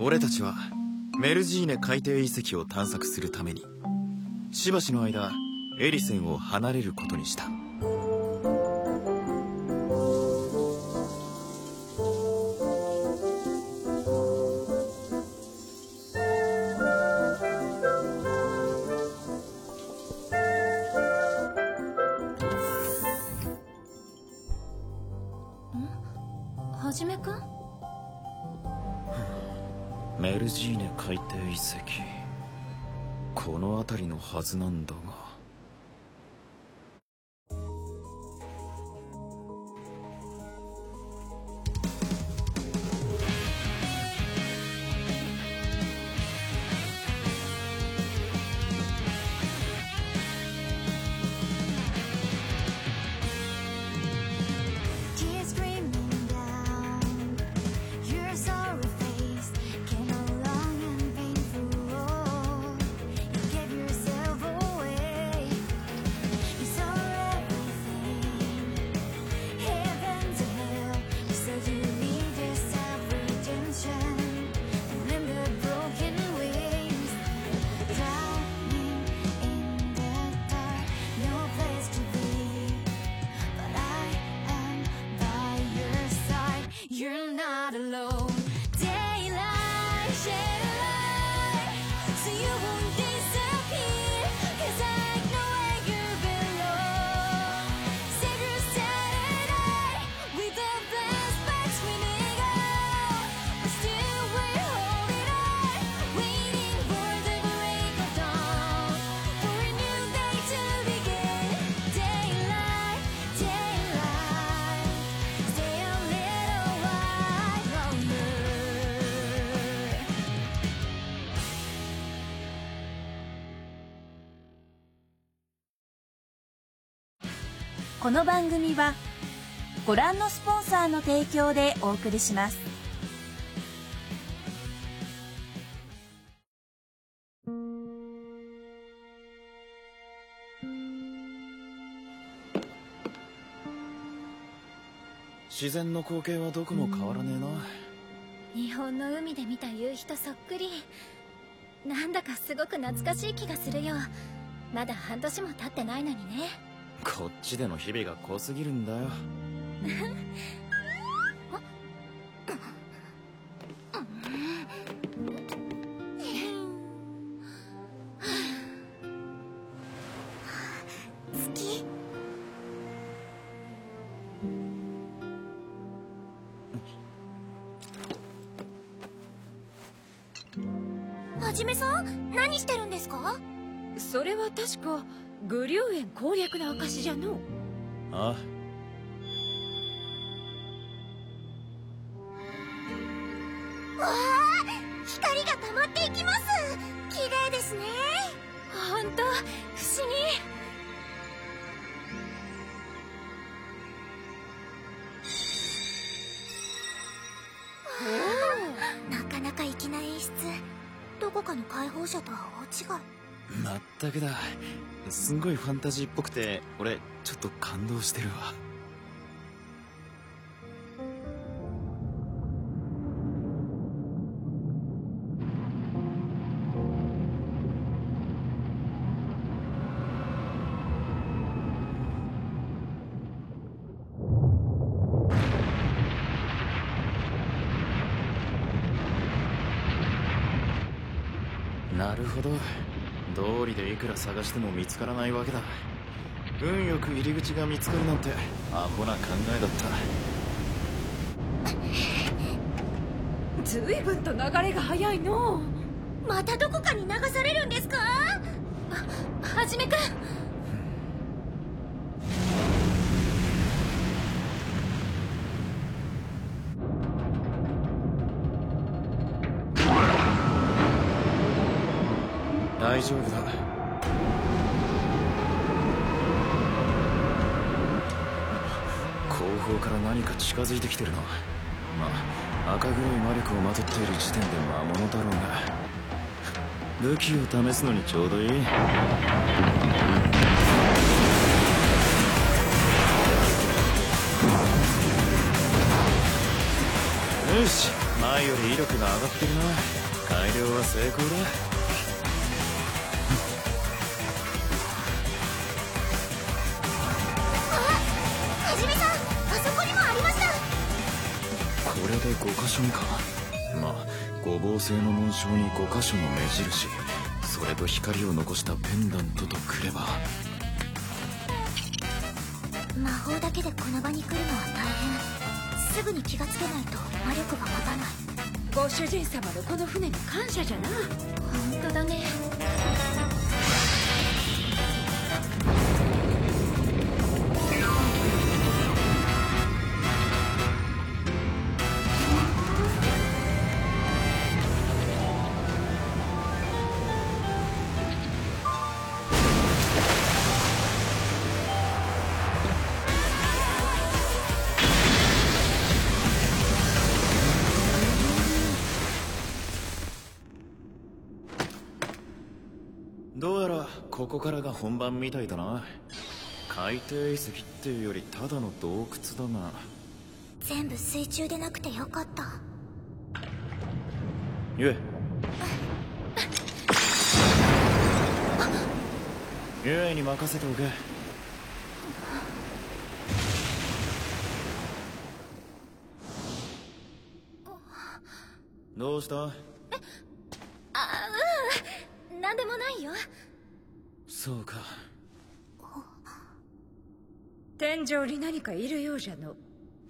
俺たちはメルジーネ海底遺跡を探索するためにしばしの間エリセンを離れることにした。 はじめくん？ メルジーネ海底遺跡、この辺りのはずなんだが。 この番組はご覧のスポンサーの提供でお送りします。 自然の光景はどこも変わらねえな。 日本の海で見た夕日とそっくり。なんだかすごく懐かしい気がするよ。まだ半年も経ってないのにね。 こっちでの日々が濃すぎるんだよ。 月？はじめさん、何してるんですか？ それは確かグリュウエン攻略の証じゃの。 ああ。 わあ、光が溜まっていきます。綺麗ですね。 ほんと不思議。 なかなか粋な演出。どこかの解放者とは大違い。 まったくだ。すんごいファンタジーっぽくて俺ちょっと感動してるわ。なるほど。道理でいくら探しても見つからないわけだ。運よく入り口が見つかるなんてアホな考えだった。 ずいぶんと流れが早いの。 またどこかに流されるんですか？はじめくん。 大丈夫だ。後方から何か近づいてきてるな。まあ赤黒い魔力をまとっている時点で魔物だろうが、武器を試すのにちょうどいい。よし、任前より威力が上がってるな。改良は成功だ。 はじめさん、あそこにもありました。 これで5箇所目か。まあ五芒星の紋章に5箇所の目印、それと光を残したペンダントとくれば。 魔法だけでこの場に来るのは大変。すぐに気がつけないと魔力が持たない。 ご主人様のこの船に感謝じゃな。 本当だね。 どうやらここからが本番みたいだな。海底遺跡っていうよりただの洞窟だが。 全部水中でなくてよかった。 ゆえゆえに任せておけ。どうした？ なんでもないよ。 そうか。 天井に何かいるようじゃの。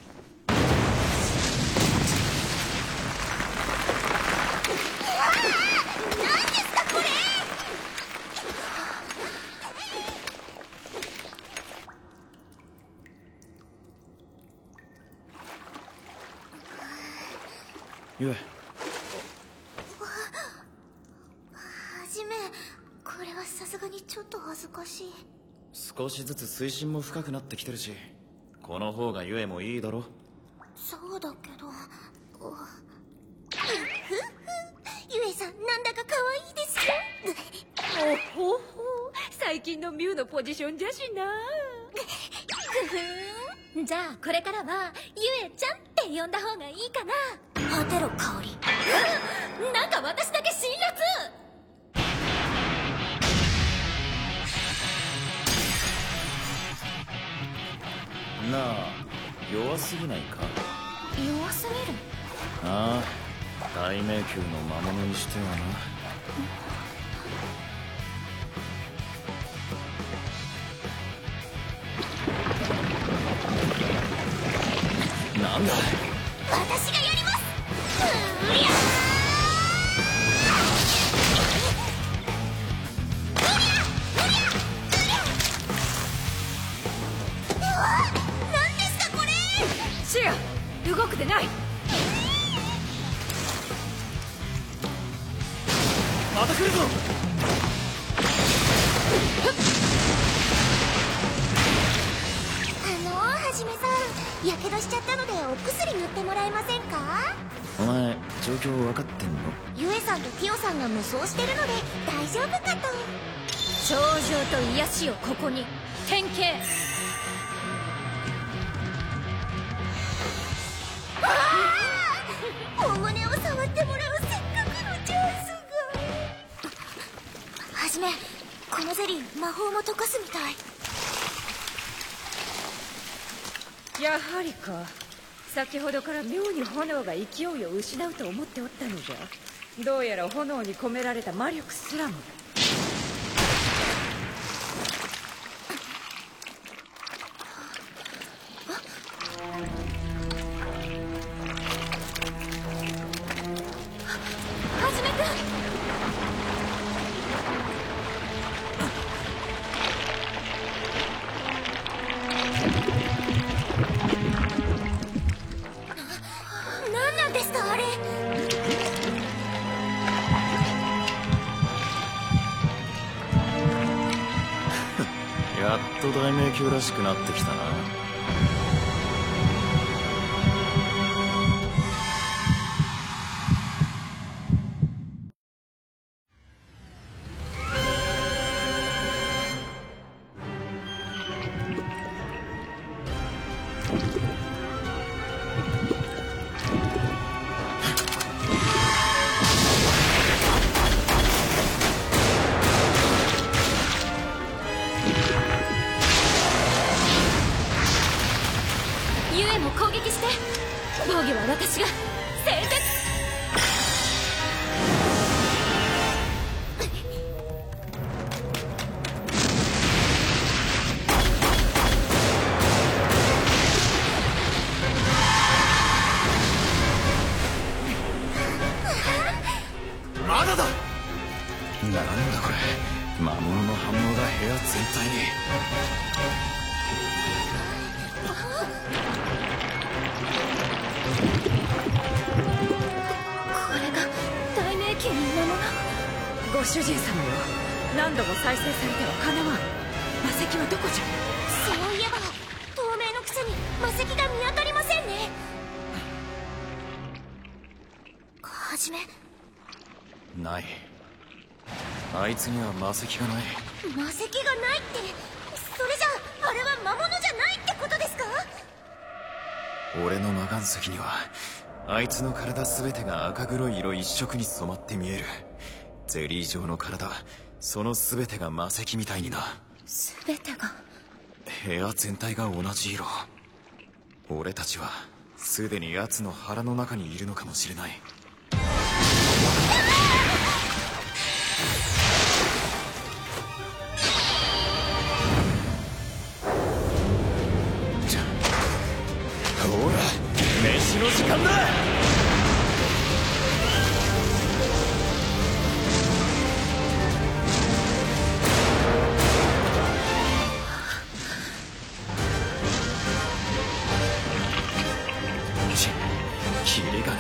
ゆえ、 はじめ、これはさすがにちょっと恥ずかしい。 少しずつ水深も深くなってきてるし、この方がゆえもいいだろ。 そうだけど。ゆえさん、なんだか可愛いですよ。 ほほ最近のミュウのポジションじゃしな。 じゃあこれからはゆえちゃんって呼んだ方がいいかな。果てろ香り。なんか私だけ辛辣。 なあ、弱すぎないか？ 弱すぎる？ ああ、大迷宮の魔物にしてはな。なんだ？ 私がやります。何ですかこれ。 シア、動くでない。 また来るぞ。 はじめさん、やけどしちゃったのでお薬塗ってもらえませんか？ お前状況分かってんの？ ゆえさんとティオさんが無双してるので大丈夫かと。 頂上と癒しをここに。典型。 お胸を触ってもらうせっかくのチャンスが。はじめ、このゼリー魔法も溶かすみたい。 やはりか。先ほどから妙に炎が勢いを失うと思っておったのじゃ。どうやら炎に込められた魔力すらも。 はじめくん。何なんですかあれ。 やっと大迷宮らしくなってきたな。 まだだ。なんだこれ、魔物の反応が部屋全体に。 これが大迷宮の魔物。 ご主人様よ、何度も再生されてはかなわん。魔石はどこじゃ。 そういえば透明のくせに魔石が見当たりませんね。はじめ。 ない。あいつには魔石がない。 魔石がないって、それじゃあれは魔物じゃないってことですか？ 俺の魔岩石にはあいつの体全てが赤黒い色一色に染まって見える。ゼリー状の体、その全てが魔石みたいにな。 全てが。 部屋全体が同じ色。俺たちはすでに奴の腹の中にいるのかもしれない。ほら、飯の時間だ。キリがね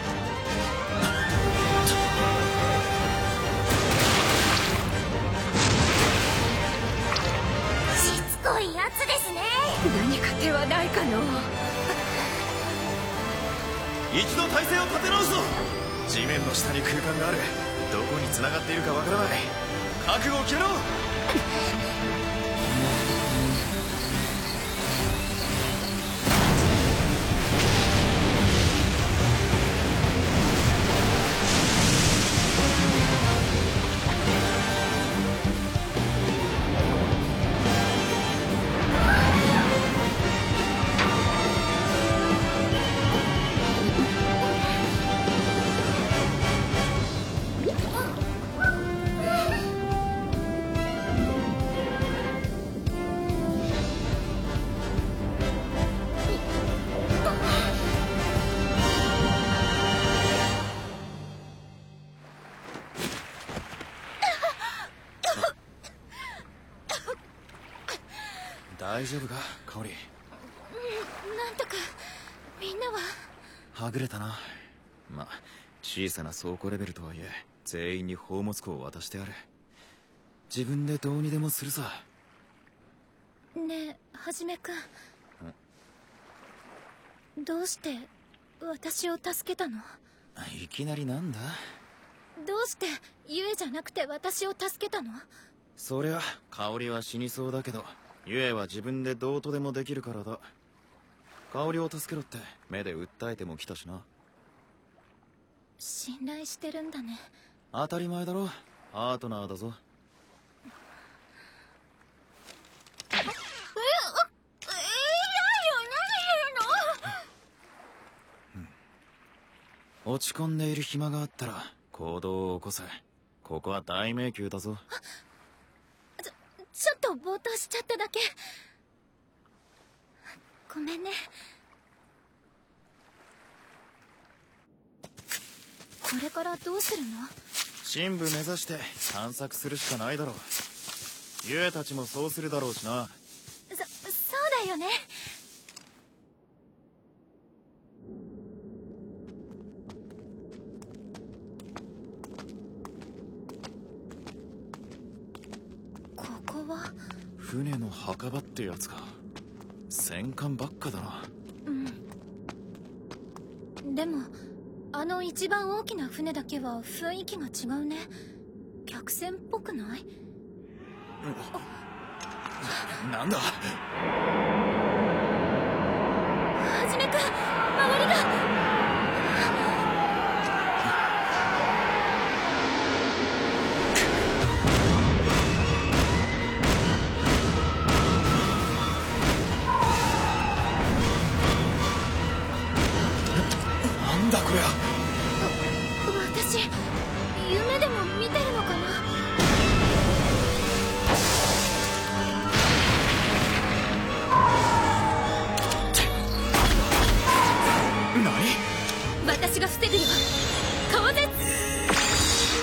しつこいやつですね。 何か手はないかの。 一度体勢を立て直すぞ。地面の下に空間がある。どこに繋がっているかわからない。覚悟を決めろ。大丈夫か、香織。 なんとかみんなは。 はぐれたな。ま、小さな倉庫レベルとはいえ全員に宝物庫を渡してある。自分でどうにでもするさ。 ねえ、はじめくん。どうして私を助けたの？ いきなりなんだ？ どうしてユエじゃなくて私を助けたの？ そりゃ香織は死にそうだけど、ユエは自分でどうとでもできるからだ。香織を助けろって目で訴えても来たしな。 信頼してるんだね。 当たり前だろ、パートナーだぞ。落ち込んでいる暇があったら行動を起こせ。ここは大迷宮だぞ。 ちょっとぼーっとしちゃっただけ。ごめんね。これからどうするの？ 深部目指して探索するしかないだろう。ユエたちもそうするだろうしな。 そうだよね。ここは？ 船の墓場ってやつか。戦艦ばっかだな。 でもあの一番大きな船だけは雰囲気が違うね。客船っぽくない？ なんだ？ はじめくん、周りが。 なんだこりゃ。 私夢でも見てるのかな？ 何？ 私が防ぐよ。顔絶。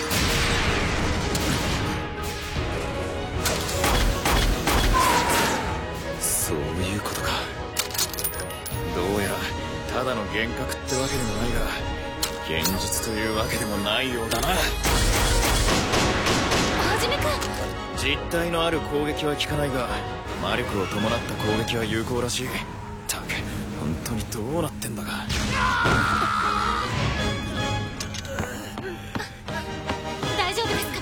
幻覚ってわけでもないが現実というわけでもないようだな。 はじめくん。 実体のある攻撃は効かないが魔力を伴った攻撃は有効らしい。たく本当にどうなってんだか。 大丈夫ですか？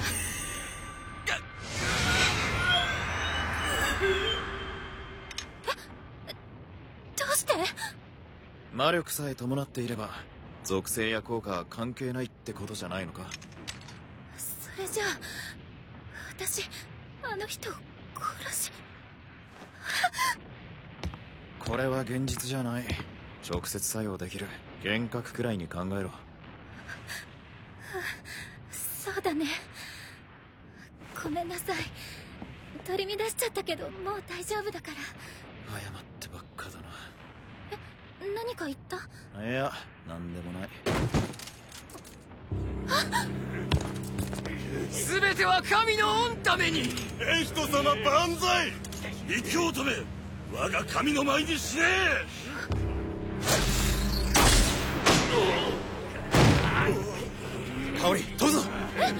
どうして？ 魔力さえ伴っていれば属性や効果は関係ないってことじゃないのか。 それじゃあ私あの人を殺し。 これは現実じゃない。直接作用できる幻覚くらいに考えろ。 そうだね。ごめんなさい。取り乱しちゃったけどもう大丈夫だから。 謝ってばっかだな。 何か言った？ いや、なんでもない。 全ては神の御ために。 エヒト様万歳。異教徒め、我が神の前に死ね。 香織飛ぶぞ。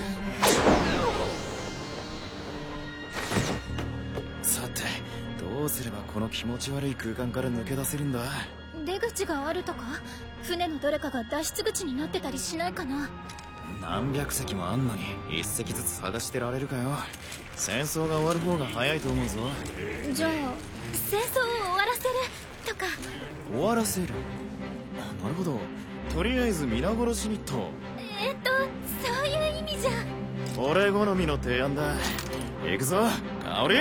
さてどうすればこの気持ち悪い空間から抜け出せるんだ。 出口があるとか？船のどれかが脱出口になってたりしないかな？ 何百隻もあんのに一隻ずつ探してられるかよ。戦争が終わる方が早いと思うぞ。 じゃあ戦争を終わらせるとか。 終わらせる。なるほど。とりあえず皆殺しにと。 そういう意味じゃ。 俺好みの提案だ。行くぞ香織。 ちょっと待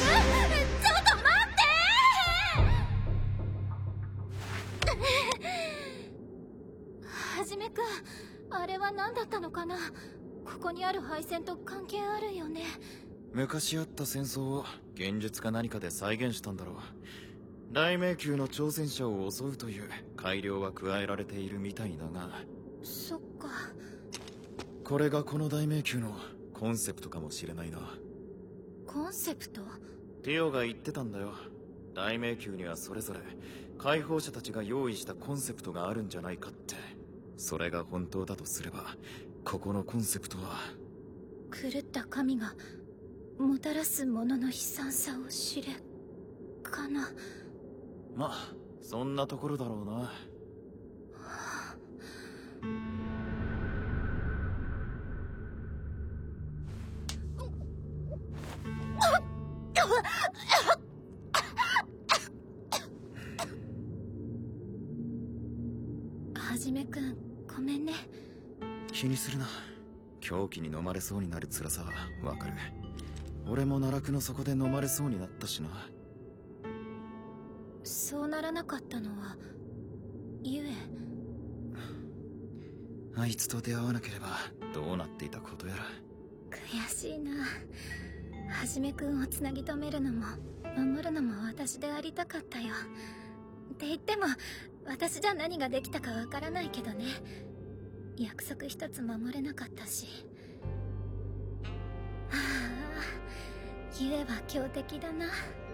ってはじめくん、あれは何だったのかな。ここにある配線と関係あるよね。 昔あった戦争を現実か何かで再現したんだろう。大迷宮の挑戦者を襲うという改良は加えられているみたいだが。 そっか。 これがこの大迷宮のコンセプトかもしれないな。 コンセプト？ ティオが言ってたんだよ。大迷宮にはそれぞれ解放者たちが用意したコンセプトがあるんじゃないかって。それが本当だとすればここのコンセプトは、 狂った神がもたらすものの悲惨さを知れかな。 まあそんなところだろうな。 はじめくん、ごめんね。 気にするな。狂気に飲まれそうになる辛さはわかる。俺も奈落の底で飲まれそうになったしな。 そうならなかったのはゆえ。 あいつと出会わなければどうなっていたことやら。 悔しいな。はじめくんをつなぎ止めるのも守るのも私でありたかったよ。って言っても私じゃ何ができたかわからないけどね。約束一つ守れなかったし。ああ、ゆえは強敵だな。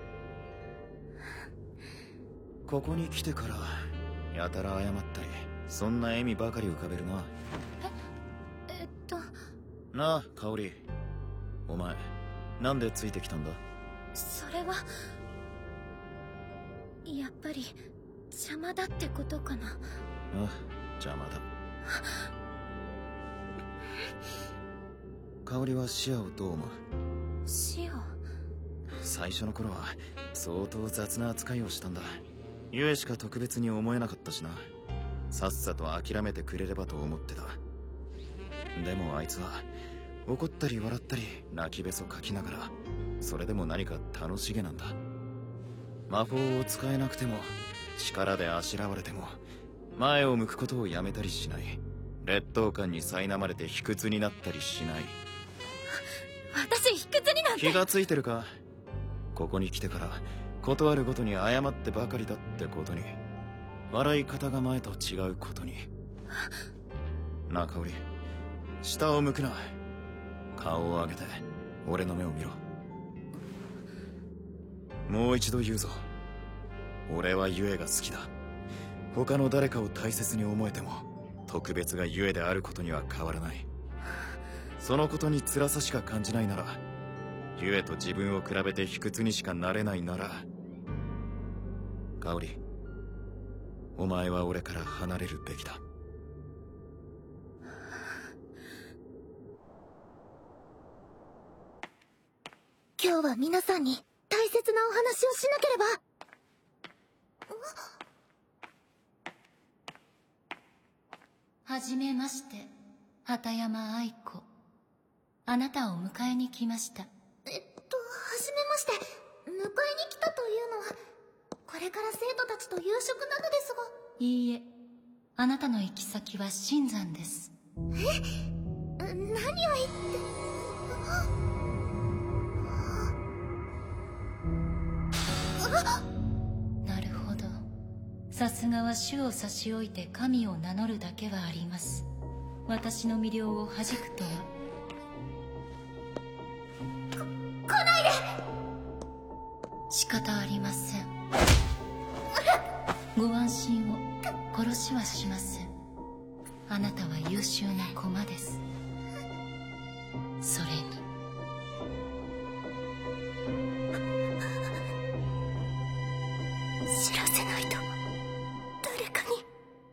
ここに来てからやたら謝ったりそんな笑みばかり浮かべるな。なあ香織、お前なんでついてきたんだ。 それはやっぱり邪魔だってことかな。 ああ、邪魔だ。香織はシアをどう思う？ シオ？ 最初の頃は相当雑な扱いをしたんだ。ゆえしか特別に思えなかったしな。さっさと諦めてくれればと思ってた。でもあいつは怒ったり笑ったり泣きべそかきながらそれでも何か楽しげなんだ。魔法を使えなくても力であしらわれても前を向くことをやめたりしない。劣等感に苛まれて卑屈になったりしない。 私卑屈になんて。 気がついてるか。ここに来てから事あるごとに謝ってばかりだってことに。笑い方が前と違うことに。なあ香織、下を向くな。顔を上げて俺の目を見ろ。もう一度言うぞ。俺はユエが好きだ。 他の誰かを大切に思えても特別がゆえであることには変わらない。そのことに辛さしか感じないなら、ゆえと自分を比べて卑屈にしかなれないなら、香織、お前は俺から離れるべきだ。 今日は皆さんに大切なお話をしなければ。 はじめまして、畑山愛子。あなたを迎えに来ました。 はじめまして。迎えに来たというのは、これから生徒たちと夕食なのですが。 いいえ、あなたの行き先は新山です。 何を言って。 なるほど。さすがは種を差し置いて神を名乗るだけはあります。私の魅了を弾くとは。 来ないで。 仕方ありません。ご安心を。殺しはしません。あなたは優秀な駒です。それに知らせないと。誰かに。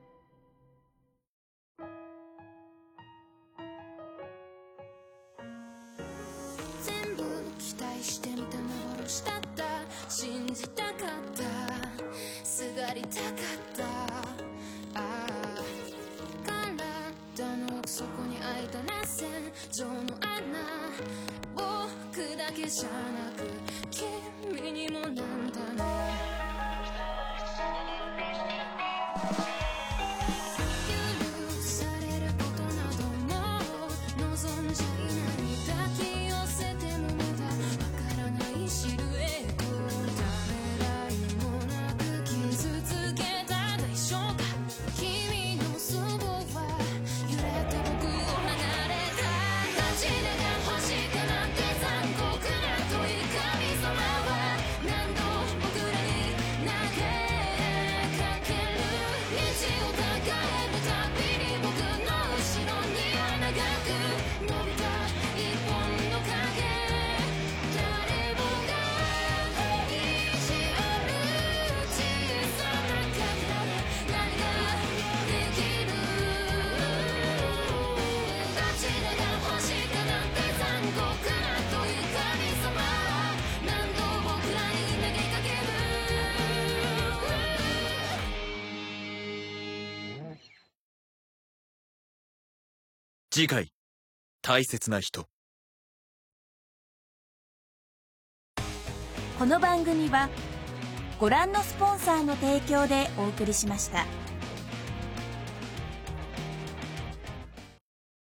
全部期待してみた幻だった。信じたかった。すがりたかった。体の奥底に開いた螺旋状の穴。僕だけじゃなく君にもなんだね。許されることなども望んじゃいない。抱き寄せてもまだわからないシルエット。ためらいもなく傷つけた代償か。君のそばは揺れて僕を離れた。立ち出が欲しくなって残酷なという神様は何度僕らに投げかける。道を抱えるたびに僕の後ろには長く伸びた一本の影。誰もが意地ある小さな影で何ができる。立ち出が欲しくなって残酷なという神様は何度僕らに投げかける。 次回、大切な人。 この番組はご覧のスポンサーの提供でお送りしました。